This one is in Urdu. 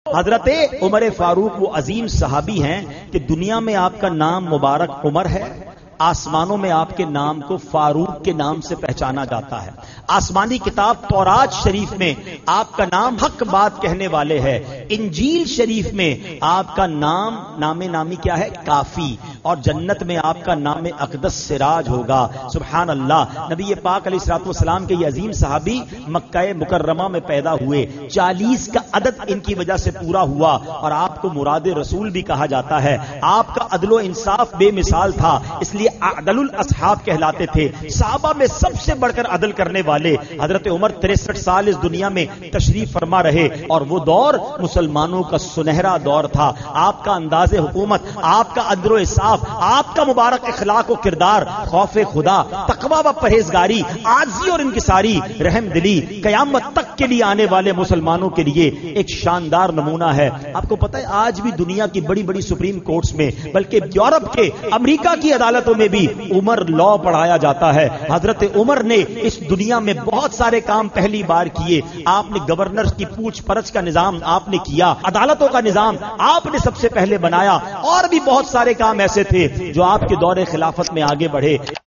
حضرت عمر فاروق وہ عظیم صحابی ہیں کہ دنیا میں آپ کا نام مبارک عمر ہے، آسمانوں میں آپ کے نام کو فاروق کے نام سے پہچانا جاتا ہے۔ آسمانی کتاب تورات شریف میں آپ کا نام حق بات کہنے والے ہے، انجیل شریف میں آپ کا نام نامی کیا ہے؟ کافی، اور جنت میں آپ کا نام اقدس سراج ہوگا۔ سبحان اللہ۔ نبی پاک علیہ الصلوۃ والسلام کے یہ عظیم صحابی مکہ مکرمہ میں پیدا ہوئے، 40 کا عدد ان کی وجہ سے پورا ہوا، اور آپ کو مراد رسول بھی کہا جاتا ہے۔ آپ کا عدل و انصاف بے مثال تھا، اس لیے عدل الاصحاب کہلاتے تھے۔ صحابہ میں سب سے بڑھ کر عدل کرنے والے حضرت عمر 63 سال اس دنیا میں تشریف فرما رہے، اور وہ دور مسلمانوں کا سنہرا دور تھا۔ آپ کا انداز حکومت، آپ کا عدل و انصاف، آپ کا مبارک اخلاق و کردار، خوف خدا، تقوی و پرہیزگاری، عاجزی اور انکساری، رحم دلی، قیامت تک کے لیے آنے والے مسلمانوں کے لیے ایک شاندار نمونہ ہے۔ آپ کو پتہ ہے آج بھی دنیا کی بڑی بڑی سپریم کورٹس میں، بلکہ یورپ کے، امریکہ کی عدالتوں میں بھی عمر لا پڑھایا جاتا ہے۔ حضرت عمر نے اس دنیا میں بہت سارے کام پہلی بار کیے۔ آپ نے گورنر کی پوچھ پرچھ کا نظام آپ نے کیا، عدالتوں کا نظام آپ نے سب سے پہلے بنایا، اور بھی بہت سارے کام ایسے تھے جو آپ کے دور خلافت میں آگے بڑھے۔